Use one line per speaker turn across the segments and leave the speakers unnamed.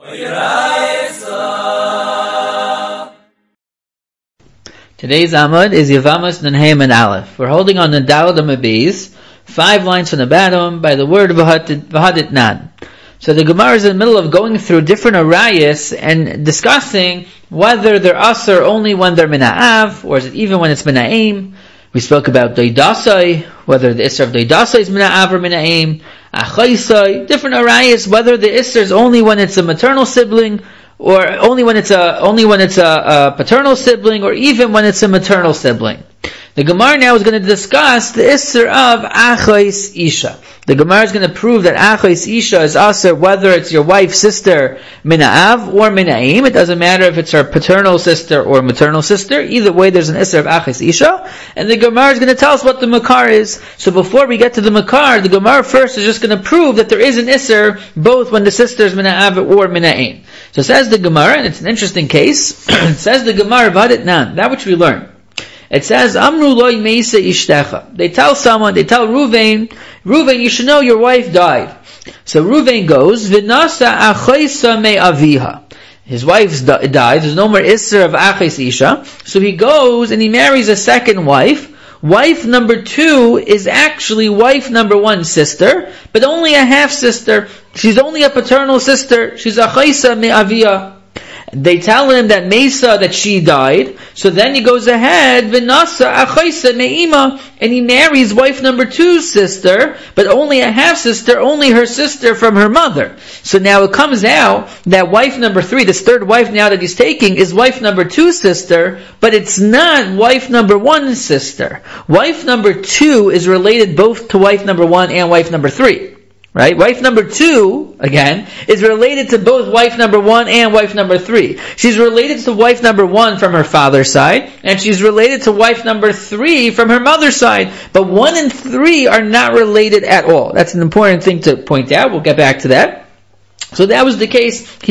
Today's Amud is Yavamas Nunheim and Aleph. We're holding on the Daled Amabiz, 5 lines from the bottom, by the word V'hadit Nan. So the Gemara is in the middle of going through different arayas and discussing whether they're asr only when they're mina'av, or is it even when it's mina'im. We spoke about doidasai, whether the isser of doidasai is mina'av or mina'im, achaisai, different arayas, whether the isser is only when it's a maternal sibling, or only when it's a paternal sibling, or even when it's a maternal sibling. The Gemara now is going to discuss the isser of achais isha. The Gemara is going to prove that achais isha is aser whether it's your wife's sister mina'av or mina'im. It doesn't matter if it's her paternal sister or maternal sister. Either way, there's an isser of achais isha. And the Gemara is going to tell us what the makar is. So before we get to the makar, the Gemara first is just going to prove that there is an isser both when the sister is mina'av or mina'im. So says the Gemara, and it's an interesting case. It says the Gemara, Vadit Nan, that which we learn. It says, Amru loy meisa ishtecha. They tell Ruvain, you should know your wife died. So Ruvain goes, V'nasa achaisa me aviha. His wife died, there's no more isser of achais isha. So he goes and he marries a second wife. Wife number 2 is actually wife number 1's sister, but only a half sister. She's only a paternal sister. She's achaisa me aviha. They tell him that Mesa, that she died, so then he goes ahead, V'nasa achaisa me'ima, and he marries wife number 2's sister, but only a half sister, only her sister from her mother. So now it comes out that wife number 3, this third wife now that he's taking, is wife number 2's sister, but it's not wife number 1's sister. Wife number 2 is related both to wife number 1 and wife number 3. Right? Wife number 2, again, is related to both wife number 1 and wife number 3. She's related to wife number 1 from her father's side, and she's related to wife number 3 from her mother's side. But 1 and 3 are not related at all. That's an important thing to point out. We'll get back to that. So that was the case. He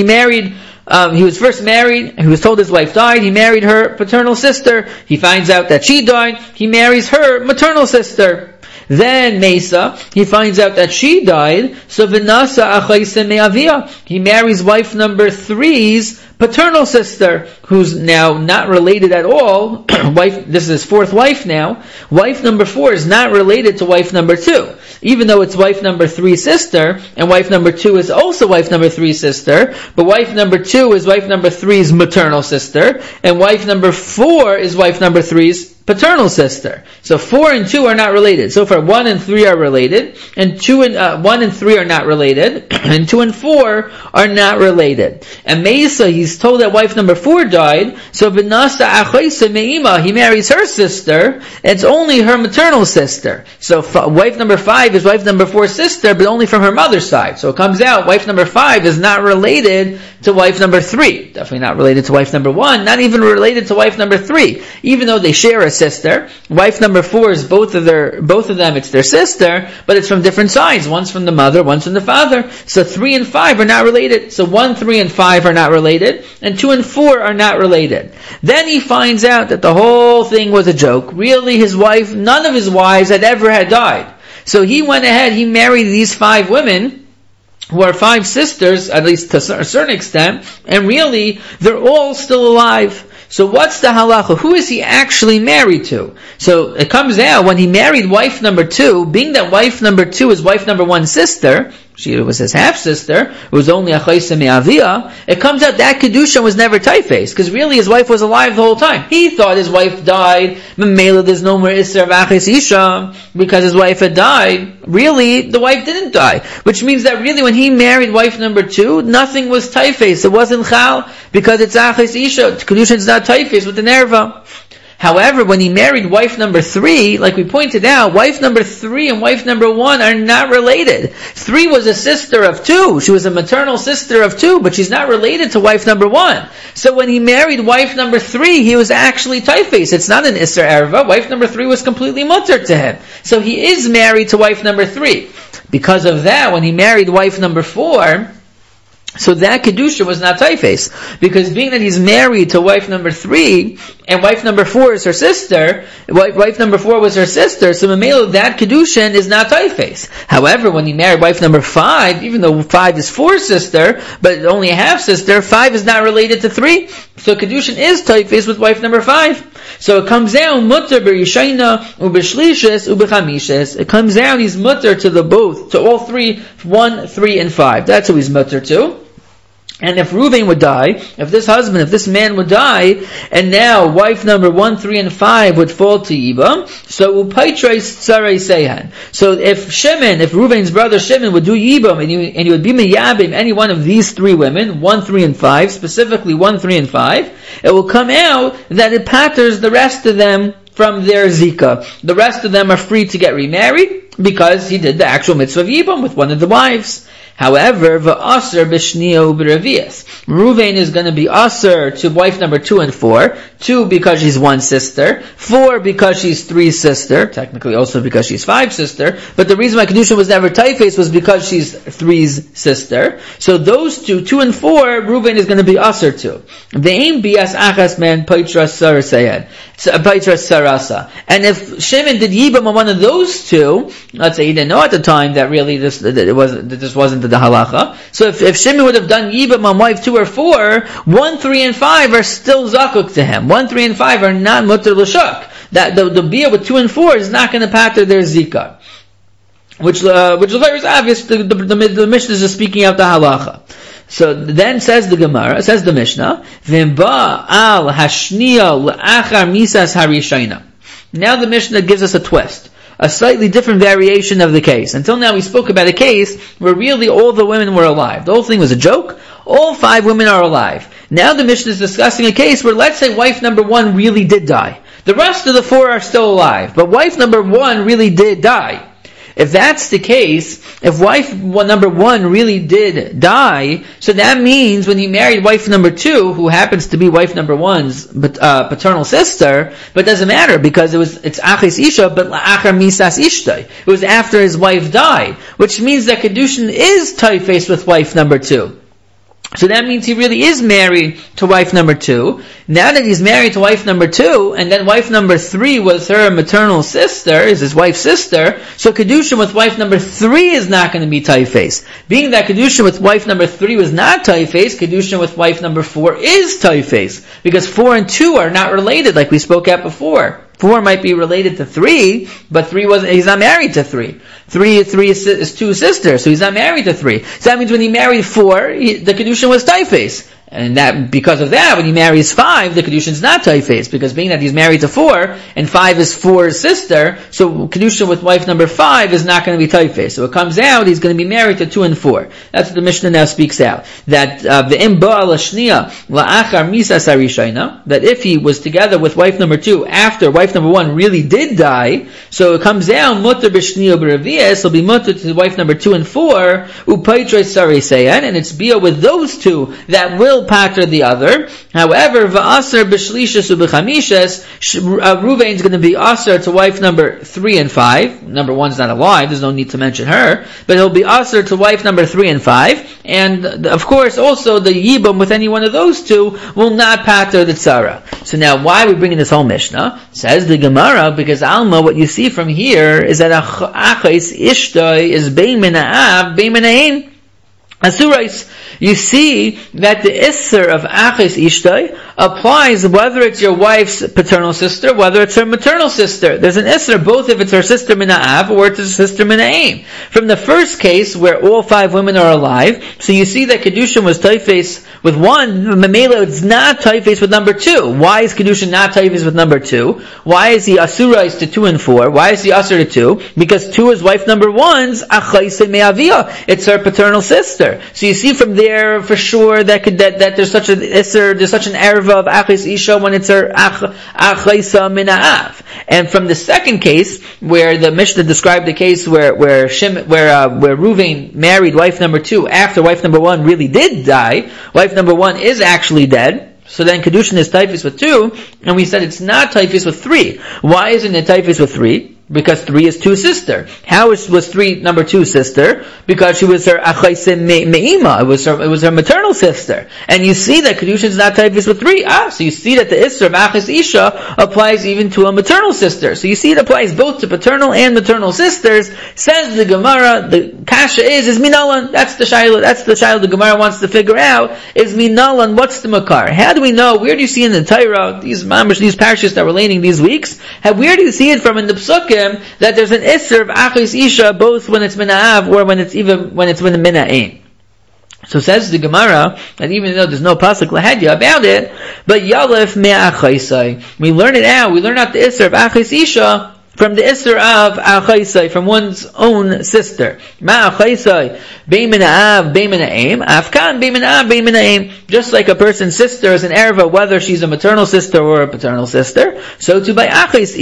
was first married, he was told his wife died, he married her paternal sister. He finds out that she died, he marries her maternal sister. Then Mesa, he finds out that she died, so V'nasa achaisa me'avia. He marries wife number 3's paternal sister, who's now not related at all. This is his 4th wife now. Wife number 4 is not related to wife number 2. Even though it's wife number 3's sister, and wife number 2 is also wife number 3's sister, but wife number 2 is wife number 3's maternal sister, and wife number 4 is wife number 3's paternal sister. So 4 and 2 are not related. So far 1 and 3 are related, and 1 and 3 are not related, and 2 and 4 are not related. And Mesa, he's told that wife number 4 died, so V'nasa achaisa me'ima, he marries her sister, and it's only her maternal sister. So wife number 5 is wife number 4's sister, but only from her mother's side. So it comes out, wife number 5 is not related to wife number 3. Definitely not related to wife number 1, not even related to wife number 3. Even though they share a sister, wife number 4 is both of them, it's their sister, but it's from different sides. One's from the mother, one's from the father. So 3 and 5 are not related. So 1, 3, and 5 are not related, and 2 and 4 are not related. Then he finds out that the whole thing was a joke. Really, none of his wives had died. So he went ahead, he married these 5 women, who are 5 sisters, at least to a certain extent, and really, they're all still alive. So what's the halacha? Who is he actually married to? So it comes out, when he married wife number 2, being that wife number 2 is wife number 1's sister, she was his half-sister, who was only achaisa me'avia, it comes out that Kedusha was never typeface, because really his wife was alive the whole time. He thought his wife died, Memela, there's no more Isser of Achais Isha, because his wife had died. Really, the wife didn't die. Which means that really when he married wife number 2, nothing was typeface. It wasn't Chal, because it's Achais Isha. Kedusha is not typeface with the Nerva. However, when he married wife number 3, like we pointed out, wife number 3 and wife number 1 are not related. 3 was a sister of 2. She was a maternal sister of 2, but she's not related to wife number 1. So when he married wife number 3, he was actually typeface. It's not an Isser Erva. Wife number 3 was completely mutter to him. So he is married to wife number 3. Because of that, when he married wife number 4, So that Kedusha was not Taifes. Because being that he's married to wife number 3, and wife number 4 is her sister, wife number 4 was her sister, so Mamela, that Kedushin is not Taifes. However, when he married wife number 5, even though 5 is 4's sister, but only a half sister, 5 is not related to 3. So Kedushin is Taifes with wife number 5. So it comes out, mutter b'rishayna, u'b'shlishes, u'b'chamishes. It comes out, he's mutter to to all 3, 1, 3, and 5. That's who he's mutter to. And if Reuven would die, if this man would die, and now wife number 1, 3, and 5 would fall to Yibam, so Upaitrais Tsarai Sehan. So if Reuven's brother Shimon would do Yibam, and he would be Meyabim any one of these 3 women, 1, 3, and 5, specifically 1, 3, and 5, it will come out that it patters the rest of them from their Zika. The rest of them are free to get remarried, because he did the actual mitzvah of Yibam with one of the wives. However, v'aser b'shniya u'b'revias. Reuven is going to be aser to wife number 2 and 4. 2 because she's 1 sister. 4 because she's 3 sister. Technically also because she's 5 sister. But the reason why Kedusha was never Taifes was because she's 3's sister. So those 2 and 4, Reuven is going to be aser to. Ve'im bias achas man paitras sarasa. And if Shimon did Yibam on one of those 2, let's say he didn't know at the time that really this wasn't the halacha. So if Shimon would have done Yibam on wife 2 or 4, 1, 3, and 5 are still zakuk to him. 1, 3, and 5 are not mutter l'shuk. That the bia with 2 and 4 is not going to patter their zika. Which is obvious. The Mishnah is speaking out the halacha. So then says the Gemara, says the Mishnah, V'imba al hashniya l'achar misas harishayna. Now the Mishnah gives us a twist. A slightly different variation of the case. Until now we spoke about a case where really all the women were alive. The whole thing was a joke. All 5 women are alive. Now the Mishnah is discussing a case where, let's say, wife number 1 really did die. The rest of the 4 are still alive, but wife number 1 really did die. If that's the case, if wife number 1 really did die, so that means when he married wife number 2, who happens to be wife number 1's paternal sister, but doesn't matter because it's achis isha, but la'achar misas ishtay. It was after his wife died, which means that Kedushin is Taifes with wife number 2. So that means he really is married to wife number 2. Now that he's married to wife number 2, and then wife number 3 was her maternal sister, is his wife's sister, so Kedushin with wife number 3 is not going to be Taifes. Being that Kedushin with wife number 3 was not Taifes, Kedushin with wife number 4 is Taifes. Because 4 and 2 are not related, like we spoke at before. 4 might be related to 3, but he's not married to 3. 3 is 2 sisters, so he's not married to 3. So that means when he married 4, the Kedushin was Taifes. And that, because of that, when he marries 5, the Kedushin is not Taifes, because being that he's married to 4, and 5 is 4's sister, so Kedushin with wife number 5 is not going to be Taifes. So it comes out, he's going to be married to 2 and 4. That's what the Mishnah now speaks out. That, Ve'im ba'al hashniya la'achar misas harishayna, that if he was together with wife number 2 after wife number 1 really did die, so it comes out, mutter b'shniya b'revias, will be mutter to wife number 2 and 4, upaitrais sarei seyan, and it's bia with those 2 that will pater the other. However, va'aser b'shlishas u'b'chamishes, Reuven's going to be aser to wife number 3 and 5. Number 1's not alive, there's no need to mention her, but he'll be aser to wife number 3 and 5. And of course, also the yibam with any one of those 2 will not pater the tzara. So now, why are we bringing this whole Mishnah? Says the Gemara, because Alma, what you see from here is that achais ishtoi is bein min ha'av, bein min ha'in. Asurais, you see that the isser of achis ishtay applies whether it's your wife's paternal sister, whether it's her maternal sister. There's an isser both if it's her sister min ha'av or it's her sister min ha'im. From the first case where all 5 women are alive, so you see that Kedushin was Taifes with 1, Mamela it's not Taifes with number 2. Why is Kedushin not Taifes with number 2? Why is he asurais to 2 and 4? Why is he asur to 2? Because 2 is wife number 1's achaise me'avia. It's her paternal sister. So you see from there for sure that there's such an isser, there's such an erva of achis isha when it's her achaisa min ha'av. And from the second case where the Mishnah described the case where Reuven married wife number 2 after wife number 1 really did die, wife number 1 is actually dead. So then Kedushin is Taifes with 2, and we said it's not Taifes with 3. Why isn't it Taifes with 3? because 3 is 2 sister. How was 3 number 2 sister? Because she was her achayse me'ima. It was her maternal sister. And you see that Kedushin is not typus with 3. So you see that the Isser of Achis Isha applies even to a maternal sister. So you see it applies both to paternal and maternal sisters. Says the Gemara, the kasha is minalan. That's the shayla the Gemara wants to figure out, is minalan, what's the makar? How do we know? Where do you see in the Torah, these parashas that we're learning these weeks, where do you see it from in the Psukim, that there's an Isser of Achis Isha both when it's Mina'av or when it's Mina'im? So says the Gemara, that even though there's no pasuk lahadya about it, but Yalef me'achaisai, we learn it out the Isser of Achis Isha from the Isser of Achaisai, from one's own sister. Ma'achaisai, bein mina'av, bein mina'im, afkan, bein mina'av, bein mina'im. Just like a person's sister is an erva, whether she's a maternal sister or a paternal sister, so too by Achis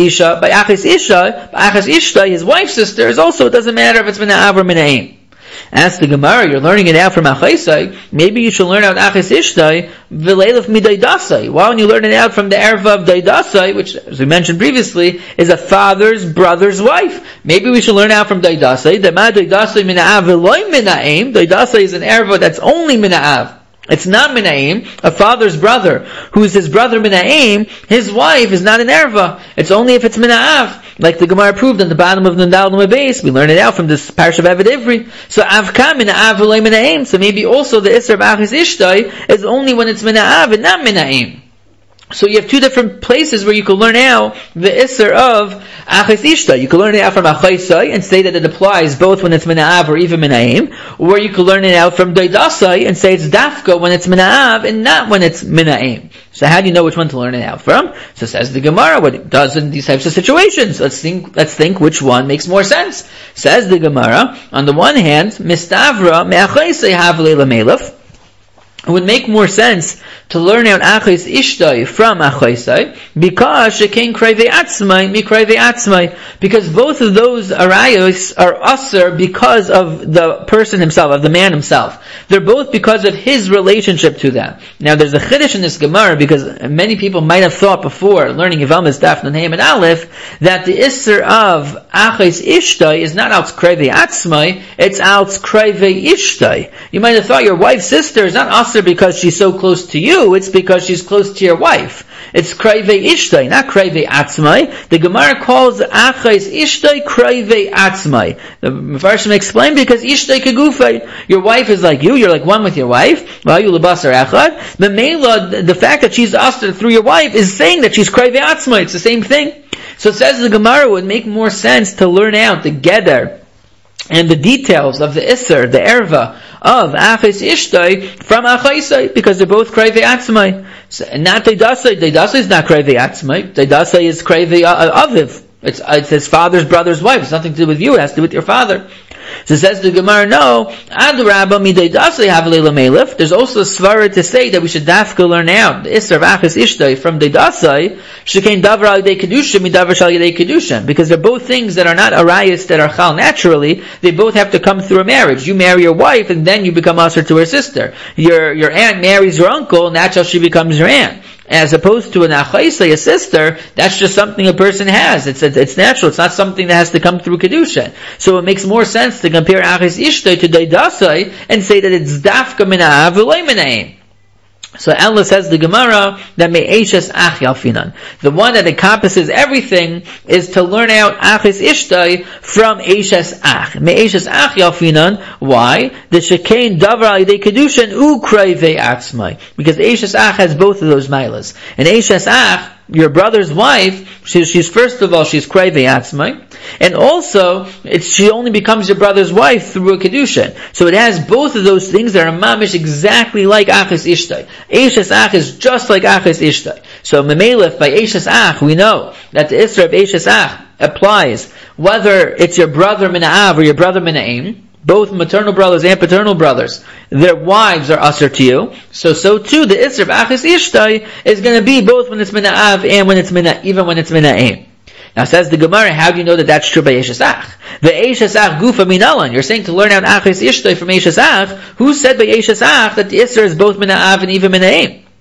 Ishta, his wife's sister, is also, it doesn't matter if it's mina'av or mina'im. Ask the Gemara, you're learning it out from Achaisai, maybe you should learn out Achis Ishtai, v'leilef midaydasai. Why don't you learn it out from the erva of Daydasai, which, as we mentioned previously, is a father's brother's wife? Maybe we should learn out from Daydasai, that ma Daydasai mina'av v'loy mina'im. Daydasai is an erva that's only mina'av. It's not Mina'im, a father's brother, who's his brother Mina'im, his wife is not an erva. It's only if it's Mina'av. Like the Gemara proved on the bottom of the Nandal base, we learn it out from this parish of Eved Ivri. So Avka Mina'av v'lei Mina'im. So maybe also the Isser of Achis Ishtai is only when it's Mina'av and not Mina'im. So you have 2 different places where you can learn out the Isser of Achis Ishta. You can learn it out from Achaisai and say that it applies both when it's Mina'av or even Mina'im. Or you can learn it out from Daydasai and say it's Dafka when it's Mina'av and not when it's Mina'im. So how do you know which one to learn it out from? So says the Gemara, what it does in these types of situations. Let's think which one makes more sense. Says the Gemara, on the one hand, Mistavra me'achaisai havlei lamelef. It would make more sense to learn out Achis Ishtai from Achaisai, because Shekain Krevei Atzmai, Mi Krevei Atzmai, because both of those arayos are usher because of the person himself, of the man himself. They're both because of his relationship to them. Now there's a chiddush in this Gemara, because many people might have thought before, learning Yevamos Daf Nun Hey and Aleph, that the Isser of Achis Ishtai is not Alts Krevei Atzmai, it's Alts Krevei Ishtai. You might have thought your wife's sister is not usher because she's so close to you, it's because she's close to your wife. It's Krevei Ishtai, not Krevei Atzmai. The Gemara calls Achais Ishtai Krevei Atzmai. The Mefarshim explain, because Ishtai Kegufai, your wife is like you're like one with your wife. Well, you lebasar echad. The Mela, the fact that she's usher through your wife is saying that she's Krevei Atzmai. It's the same thing. So it says the Gemara would make more sense to learn out the Geder and the details of the Isser, the Erva, of Achis Ishtai from Achaisai, because they're both Krevei Atzmai. So, not Daydasai. Daydasai is not Krevei Atzmai. Daydasai is Krevei Aviv. It's his father's brother's wife. It's nothing to do with you. It has to do with your father. So says the Gemara, no, Adrabba midaydasai havlei lamelef. There's also a svara to say that we should dafka learn out the Isser of Achis Ishtai from Daydasai, shekain davar al yedei kedusha midavar shal yedei kedusha, because they're both things that are not arayos that are chal naturally. They both have to come through a marriage. You marry your wife, and then you become usher to her sister. Your aunt marries your uncle, and that's how she becomes your aunt. As opposed to an achaisai, a sister, that's just something a person has. It's natural. It's not something that has to come through kedusha. So it makes more sense to compare Achis Ishtai to Daydasai and say that it's dafka mina'av v'loi mina'im. So Allah says the Gemara that me'eshes ach yalfinan. The one that encompasses everything is to learn out Achis Ishtai from eshes ach. Me'eshes ach yalfinan. Why? The shekain davar al yedei kedushan u krevei atzmai. Because eshes ach has both of those milas. And eshes ach, your brother's wife, she's first of all, she's Krevei Atzmai, and also, she only becomes your brother's wife through a Kedusha. So it has both of those things that are mamish exactly like Achis Ishtai. Eshes Ach is just like Achis Ishtai. So Memelech, by Eshes Ach, we know that the Isra of Eshes Ach applies whether it's your brother Mina'av or your brother Mina'im. Both maternal brothers and paternal brothers, their wives are usher to you. So too, the Isser of Achis Ishtai is going to be both when it's Mina'av and when it's even when it's Mina'im. Now says the Gemara, how do you know that that's true by Eshes Ach? The Eshes Ach gufa minalan. You're saying to learn out Achis Ishtai from Eshes Ach. Who said by Eshes Ach that the Isser is both Mina'av and even Mina'im?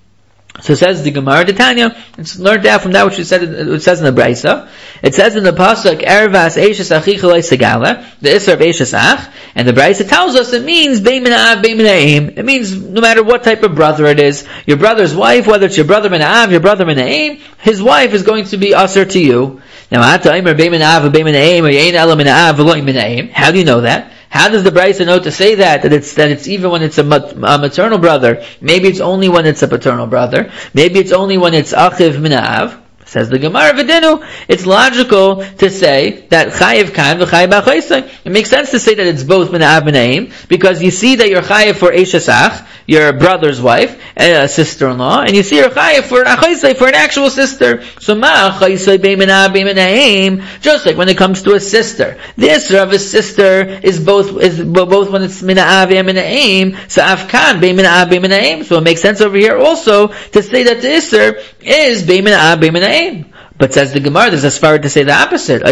So says the Gemara de Tanya, it's learned out from that which it says in the Braisa. It says in the Pasuk, Ervas Eishes Achicha Lo Segala, the Isser of Eishes Ach, and the Braisa tells us it means Bein Min Ha'av, Bein Min Ha'im. It means no matter what type of brother it is, your brother's wife, whether it's your brother Min Ha'av, your brother Min Ha'im, his wife is going to be Asr to you. Now, Ata Imer Bein Min Ha'av, Bein Min Ha'im, or Yein Ela Min Ha'av, V'lo Min Ha'im. How do you know that? How does the Braisa know to say that it's even when it's a maternal brother? Maybe it's only when it's a paternal brother. Maybe it's only when it's achiv min ha'av. Says the Gemara V'dinu, it's logical to say that chayiv kain v'chayiv b'chaysai. It makes sense to say that it's both min ha'av min ha'im, because you see that you're chayiv for Eishes Ach, your brother's wife, and sister-in-law, and you see you're chayiv for achaysai, for an actual sister. So ma achaysai bein min ha'av bein min ha'im, just like when it comes to a sister. The isra of a sister is both when it's min ha'av and min ha'im, so afkan bein min ha'av bein min ha'im. So it makes sense over here also to say that the isra is bein min ha'av bein min ha'im. But says the Gemara, there's a svara to say the opposite.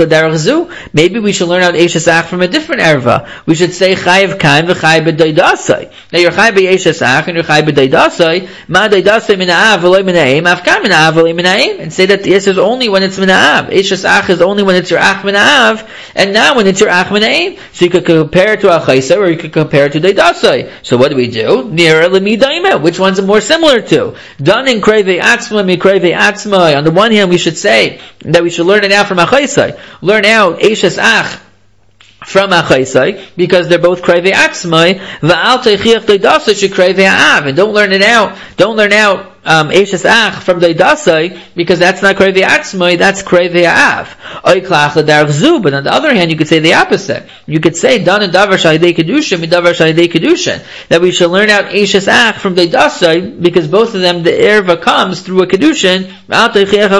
Maybe we should learn out Eishes Ach from a different erva. We should say chayiv kain v'chayiv b'daydasai. Now you're chayiv b'Eishes Ach and you're chayiv b'daydasai. Ma daydasai min ha'av v'loy min ha'im. Afkan min ha'av v'loy min ha'im. And say that the Eishes is only when it's min ha'av. Eishes Ach is only when it's your Ach min ha'av, and now when it's your Ach min ha'im. So you could compare it to Achaisa or you could compare it to daydasai. So what do we do? Nearer l'midaima. Which one's it more similar to? Done in krevei atzma mi krevei atzma. On the one hand, we should say that we should learn it out from Achaisai. Learn out Eishes Ach from Achaisai, because they're both krevei atzmai. Va'al teichiach daydasai she krevei ha'av. And don't learn out Eishes Ach from daydasai, because that's not krevei atzmai, that's krevei ha'av. Oiklach l'darach zu. But on the other hand, you could say the opposite. You could say dan and davar shahidei kedushin midavar shahidei kedushin, that we should learn out Eishes Ach from daydasai, because both of them the erva comes through a kedushin. And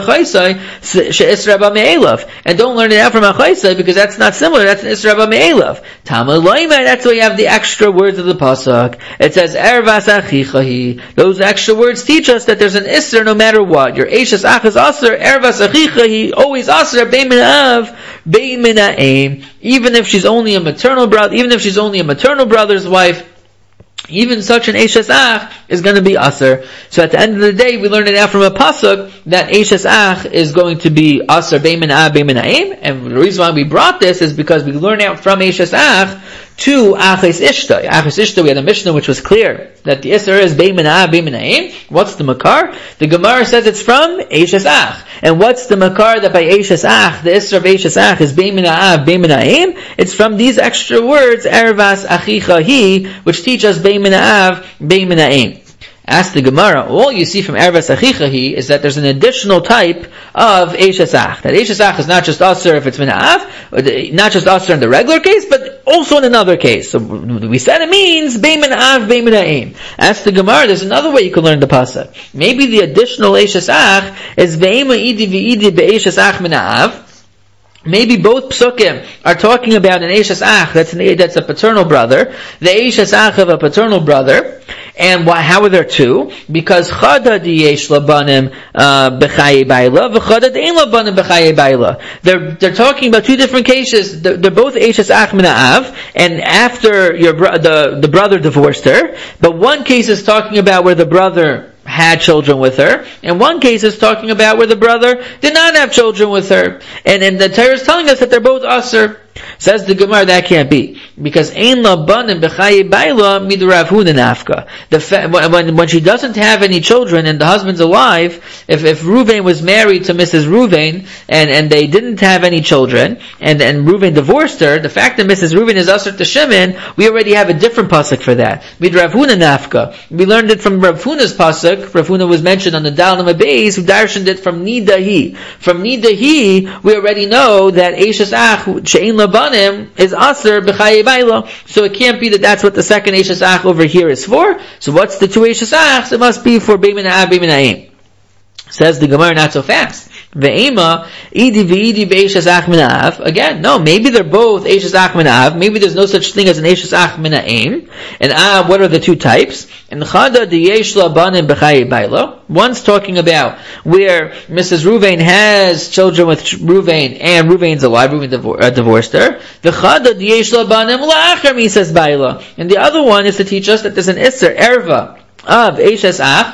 don't learn it out from Achaisai, because that's not similar. That's an Isra B'Me'elav. Tama Loimai, that's why you have the extra words of the Pasuk. It says, Ervas Achichahi. Those extra words teach us that there's an Isra no matter what. Your Eishes Ach is Asr, Ervas Achichahi, always Asr, Bein Min Ha'av, Bein Min Ha'im. Even if she's only a maternal brother's wife, even such an Eishes Ach is going to be Asr. So at the end of the day, we learn it out from a pasuk that Eishes Ach is going to be Asr Bein Min Ha'av Bein Min Ha'im. And the reason why we brought this is because we learn out from Eishes Ach to Aches Ishta. Aches Ishta, we had a Mishnah which was clear that the Isser is Bein Min Ha'av Bein Min Ha'im. What's the Makar? The Gemara says it's from Eishes Ach. And what's the Makar that by Eishes Ach, the Isser of Eishes Ach is Bein Min Ha'av Bein Min Ha'im? It's from these extra words, Ervas Achicha Hi, which teach us Bein Min Ha'av Bein Min Ha'im. Ask the Gemara, all you see from Ervas Achichahi is that there's an additional type of Eishes Ach. That Eishes Ach is not just Asr if it's Min Ha'av, not just Asr in the regular case, but also in another case. So we said it means Bein Min Ha'av, Bein Min Ha'im. Ask the Gemara, there's another way you can learn the pasuk. Maybe the additional Eishes Ach is Ve'ema Idi V'idi Be'eishes Ach Min Ha'av. Maybe both psukim are talking about an Eishes Ach that's a paternal brother, the Eishes Ach of a paternal brother. And why? How are there two? Because Chada diyesh labanim b'chaye bayla, v'Chada de'en labanim b'chaye bayla. They're talking about two different cases. They're both Eishes Ach min ha'av, and after the brother divorced her. But one case is talking about where the brother had children with her, and one case is talking about where the brother did not have children with her. And the Torah is telling us that they're both Asr. Says the Gemara, that can't be, because ein labanim b'chaye bayla midrav huna nafka. When she doesn't have any children and the husband's alive, if Reuven was married to Mrs. Reuven and they didn't have any children and Reuven divorced her, the fact that Mrs. Reuven is Asr to Shimon, we already have a different pasuk for that. Midrav huna nafka. We learned it from Rav Huna's pasuk. Rav Huna was mentioned on the Dalam Abayis, who darshaned it from Nidahi. From Nidahi, we already know that Eishes Ach she'ein labanim is Asr b'chaye bayla. So it can't be that that's what the second Eishes Ach over here is for. So what's the two Eishes Achs? It must be for Bein Min Ha'av Bein Min Ha'im. Says the Gemara, not so fast. Ve'ema idi v'idi b'Eishes Ach min ha'av. Again, no, maybe they're both Eishes Ach min ha'av. Maybe there's no such thing as an Eishes Ach min ha'im. And what are the two types? And Chada diyesh labanim b'chaye bayla. One's talking about where Mrs. Reuven has children with Reuven and Reuven's alive. Reuven divorced her. The Chada diyesh labanim la'achar misas bayla. And the other one is to teach us that there's an Isser erva of Eishes Ach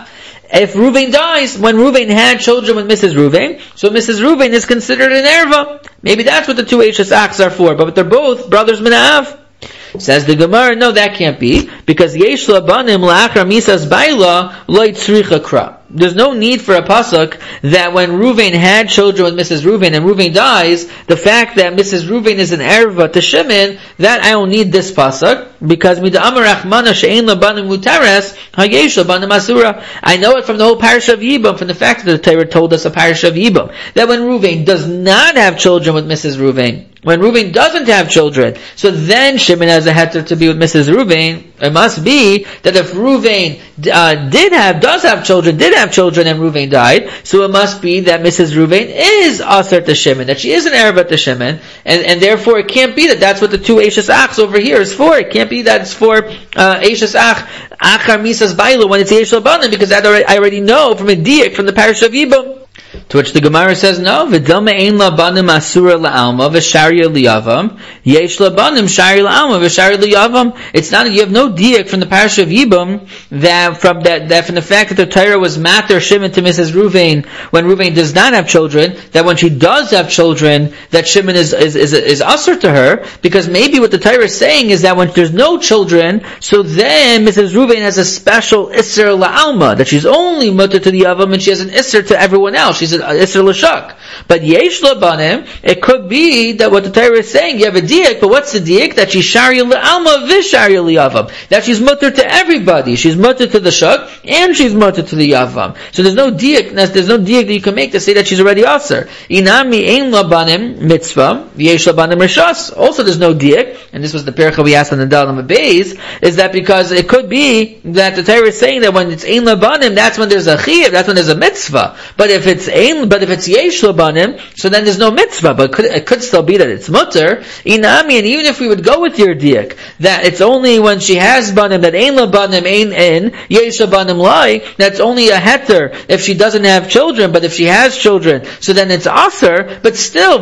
if Reuven dies, when Reuven had children with Mrs. Reuven, so Mrs. Reuven is considered an erva. Maybe that's what the two Eishes Achs are for, but they're both brothers min ha'av. Says the Gemara, no, that can't be, because Yesh Labanim La'achar Misas Baila Lo Tzricha Kra. There's no need for a pasuk that when Reuven had children with Mrs. Reuven and Reuven dies, the fact that Mrs. Reuven is an erva to Shimon, that I don't need this pasuk, because Mida Amar Rachmana She'ein Labanim Mutares Hayesh Labanim Asura. I know it from the whole parasha of Yibam, from the fact that the Torah told us a parasha of Yibam, that when Reuven does not have children with Mrs. Reuven, when Reuven doesn't have children, so then Shimon has a heter to be with Mrs. Reuven. It must be that if Reuven did have children and Reuven died, so it must be that Mrs. Reuven is aser to Shimon, that she is an erva to Shimon, and therefore it can't be that that's what the two Eishes Achs over here is for. It can't be that it's for Eishes Ach, Achar Misas Bailu, when it's Yesh Labanim, because I already know from a diak from the parish of Yibam. To which the Gemara says, no, v'dilma ein labanim asura la'alma v'sharia liyavam, yesh labanim shari la'alma v'shari liyavam. It's not, you have no diak from the parasha of Yibam that from the fact that the Torah was mater Shimon to Mrs. Reuven when Reuven does not have children, that when she does have children, that Shimon is usher to her, because maybe what the Torah is saying is that when there's no children, so then Mrs. Reuven has a special isser la'alma, that she's only mutter to the yavam and she has an isser to everyone else. She's an isser l'shak. But yesh labanim, it could be that what the Torah is saying, you have a diak, but what's the diak? That she's shari l'alma v'shari liyavam. That she's mutter to everybody. She's mutter to the shak, and she's mutter to the yavam. So there's no diak that you can make to say that she's already aser. Inami ein labanim mitzvah, yesh labanim rishas. Also there's no diak, and this was the pericha we asked on the Dalam Beis, is that because it could be that the Torah is saying that when it's ein labanim, that's when there's a chiyuv, that's when there's a mitzvah. But if it's yesh labanim, so then there's no mitzvah, but it could still be that it's mutter. Inami, and even if we would go with your diak, that it's only when she has banim, that ein labanim, ein yesh labanim lai, that's only a heter if she doesn't have children, but if she has children, so then it's aser, but still,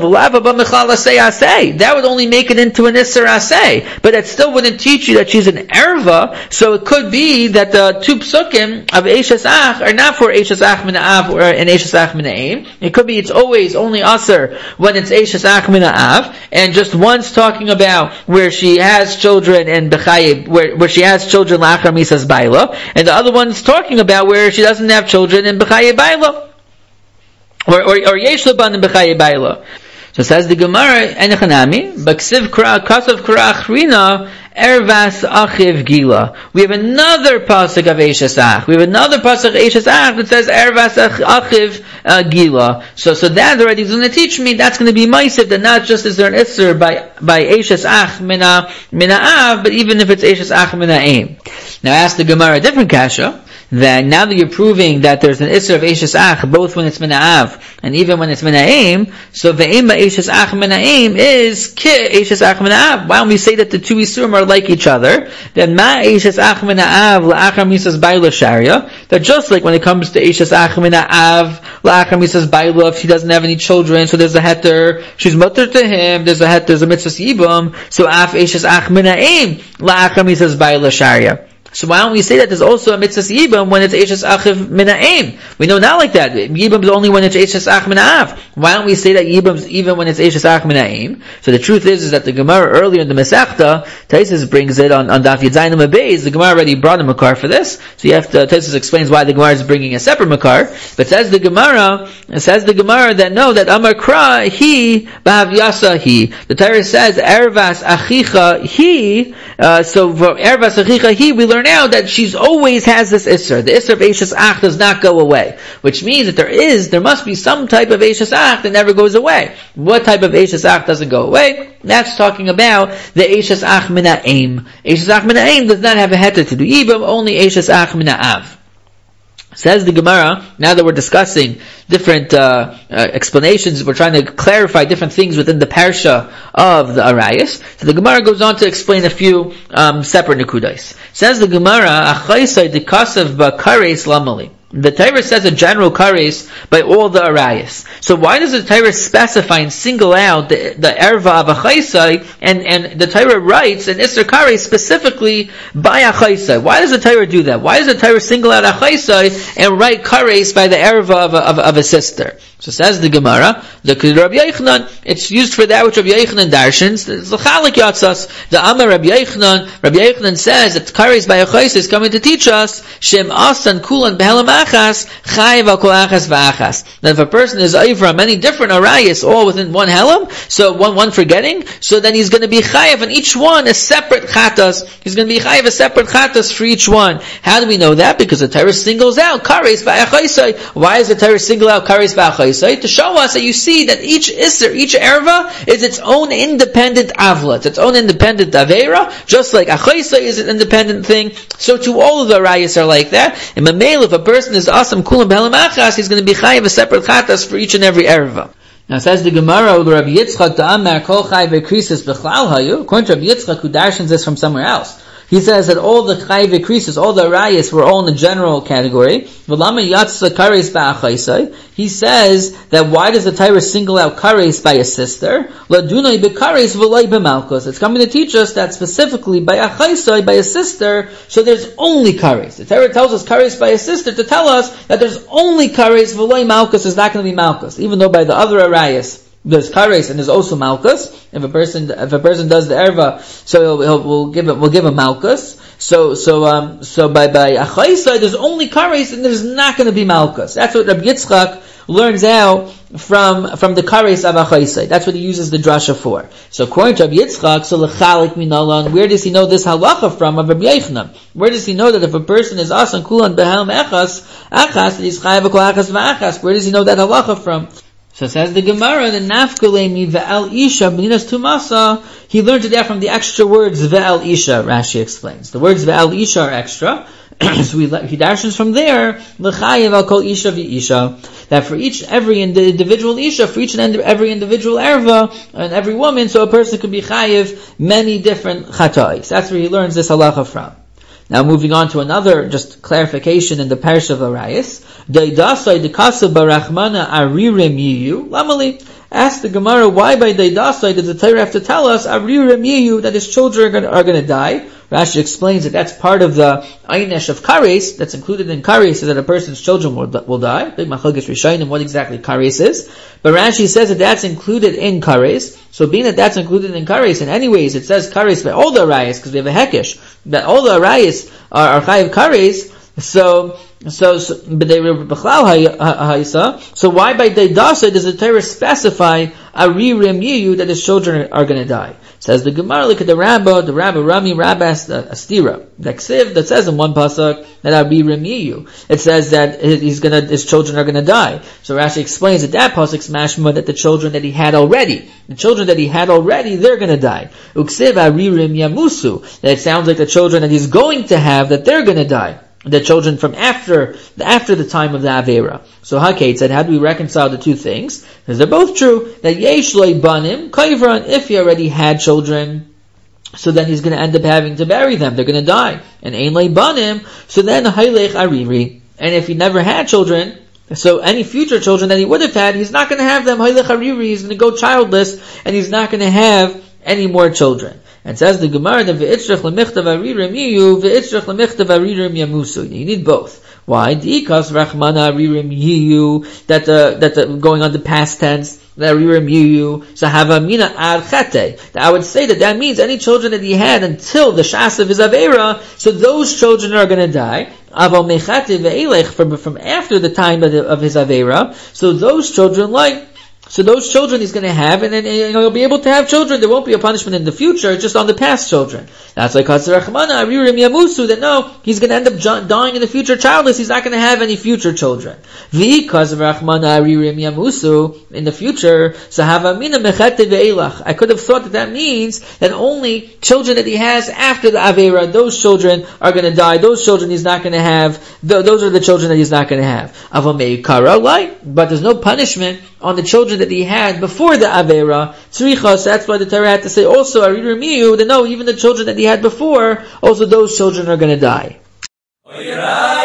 that would only make it into an isser aseh, but that still wouldn't teach you that she's an erva, so it could be that the two psukim of Eishes Ach are not for Eishes Ach min ha'av or an Eishes Ach min ha'im. It could be it's always only aser when it's Eishes Ach min ha'av, and just once talking about where she has children and b'chayib, where she has children la'achar misas baila, and the other one's talking about where she doesn't have children and b'chayib baila, or yesh labanim b'chayib baila. So says the Gemara, Enechanami, Baksiv Kra, Kasav Kra Achrina, Ervas Achiv Gila. We have another pasuk of Eishes Ach. We have another pasuk of Eishes Ach that says Ervas Achiv Gila. So that already is going to teach me that's going to be Maisiv, that not just is there an Isser by Eishes Ach Mina Av, but even if it's Eishes Ach Mina Aim. Now ask the Gemara a different kasha, that now that you're proving that there's an Isser of Eishes Ach, both when it's Mina Av and even when it's Mina Aim, so Ve'im Eishes Ach Mina Aim is Ki Eishes Ach Mina Av. Why don't we say that the two Isurim are like each other? Then Ma Eishes Ach Mina Av La'achar Misas Baila Sharia, that just like when it comes to Eishes Ach Mina Av La'achar Misas Baila, if she doesn't have any children, so there's a heter, she's mutter to him, there's a mitzvah yibam, so Af Eishes Ach Mina Aim La'achar Misas Baila Sharia. So why don't we say that there's also a mitzvah yibam when it's Eishes Achiv Min Ha'im? We know not like that. Yibam is only when it's Eishes Ach Min Ha'av. Why don't we say that yibam is even when it's Eishes Ach Min Ha'im? So the truth is that the Gemara earlier in the Masechta, Taisus brings it on Daf Yud Zayin Amud Beis. The Gemara already brought a makar for this. So Taisus explains why the Gemara is bringing a separate makar. But says the Gemara that no, that Amar Kra, he, B'hav Yasa, he. The Torah says, Ervas Achicha, he, so for Ervas Achicha, he, we learn now that she's always has this Isser. The Isser of Eishes Ach does not go away. Which means that there must be some type of Eishes Ach that never goes away. What type of Eishes Ach doesn't go away? That's talking about the Eishes Ach Min Ha'im. Eishes Ach Min Ha'im does not have a heter to do Yibam, only Eishes Ach Min Ha'av. Says the Gemara, now that we're discussing different explanations, we're trying to clarify different things within the parsha of the Arayos. So the Gemara goes on to explain a few separate nekudas. Says the Gemara, Achaisai dekasav bakares lamali. The Torah says a general kares by all the arayas. So why does the Torah specify and single out the erva of a chaisai, and the Torah writes an Isser kares specifically by a chaisai? Why does the Torah do that? Why does the Torah single out a chaisai and write kares by the erva of a sister? So says the Gemara, the Rabbi Yochanan, it's used for that which Rabbi Yochanan darshans. The Chalik Yatzas, the Amar Rabbi Yochanan says that kares by a chaisai is coming to teach us Shem Asan Kulan Behelam Achas Chayiv Al Kol Achas V'Achas. That if a person is over many different arayas all within one helam, so one forgetting, so then he's going to be chayiv on each one a separate chatas. He's going to be chayiv a separate chatas for each one. How do we know that? Because the Torah singles out kares ba'achaisai. Why does the Torah single out kares ba'achaisai? To show us that you see that each isser, each erva is its own independent avla, it's its own independent avera, just like achaisai is an independent thing. So to all of the arayas are like that. In Mamel, if a person is asam kulam behelam achas, he's going to be chayiv a separate chatas for each and every erva. Now says the Gemara, Rabbi Yitzchak ta'amar kol chayiv v'krisis b'chlal hayu. According to Rabbi Yitzchak, who darshans this from somewhere else, he says that all the chayiv v'krisis, all the arayas were all in the general category. V'lama yatzah kares ba'achaisai. He says that why does the Torah single out kares by a sister? Ladunai b'kares v'lai b'malkos. It's coming to teach us that specifically by achaisai, by a sister, so there's only kares. The Torah tells us kares by a sister to tell us that there's only kares v'lai malkos is not going to be malkos, even though by the other arayas there's kares and there's also malchus. If a person does the erva, so we'll give him malchus. So by achaisai there's only kares and there's not going to be malchus. That's what Rabbi Yitzchak learns out from the kares of achaisai. That's what he uses the drasha for. So according to Rabbi Yitzchak, so lechalik minalan, where does he know this halacha from of Rabbi Yochanan? Where does he know that if a person is asan kulan behelm achas, that he's chayav kol achas v'achas? Where does he know that halacha from? So says the Gemara, the nafkalemi ve'al isha b'ninas tumasa, he learned it out from the extra words ve'al isha, Rashi explains. The words ve'al isha are extra, so he dashes from there, l'chayev al kol isha v'isha, that for every individual isha, for each and every individual erva, and every woman, so a person could be chayev many different chatais. That's where he learns this halacha from. Now moving on to another just clarification in the Parsha of Arayis. Daidasai dekasa barachmana arirem yiyu. Lamali. Ask the Gemara, why by Daidasai does the Torah have to tell us arirem yiyu, that his children are going to die? Rashi explains that that's part of the Einesh of Kares, that's included in Kares, so that a person's children will die. Big Machlokes Rishonim, what exactly Kares is. But Rashi says that that's included in Kares. So being that that's included in Kares, and anyways it says Kares by all the Arayas, because we have a Hekesh, that all the Arayas are Chayiv Kares, but they were B'chlal Haisa. So why by Daidasa does the Torah specify Aririm Yiyu that his children are going to die? Says the Gemara, look at the Rabbi Rami asked Astira, the Ksiv that says in one pasuk that Aririm Yiyu. It says that his children are going to die. So Rashi explains that pasuk's mashma that the children that he had already, they're going to die. Uksiv Aririm Yamusu, that it sounds like the children that he's going to have, that they're going to die. The children from after the time of the Avera. So Hakait said, how do we reconcile the two things? Because they're both true. That Yesh loy banim, kaivran, if he already had children, so then he's going to end up having to bury them. They're going to die. And Ein loy banim, so then haylech ariri. And if he never had children, so any future children that he would have had, he's not going to have them haylech ariri. He's going to go childless, and he's not going to have any more children. And says the Gemara, that ve'itzrach lemichtav aririm yiyu, ve'itzrach lemichtav aririm yamusu. You need both. Why? Dikas rachmana aririm yiyu, that going on the past tense, that aririm yiyu, so havamina ad chete. I would say that means any children that he had until the shas of his avera, so those children are going to die. Aval mechate ve'elech, from after the time of his avera, so those children those children he's going to have, and then he'll be able to have children. There won't be a punishment in the future, just on the past children. That's like Rachmana Aririm Yamusu, that no, he's going to end up dying in the future childless. He's not going to have any future children. Because of Rachmana Aririm Yamusu, in the future, so Havamina Mechete Ve'elach. I could have thought that means that only children that he has after the Avera, those children are going to die. Those children he's not going to have. Those are the children that he's not going to have. Avamei Kara, but there's no punishment on the children that he had before the Avera, Tzrichas, that's why the Torah had to say also, Aririm Yiyu, that no, even the children that he had before, also those children are going to die.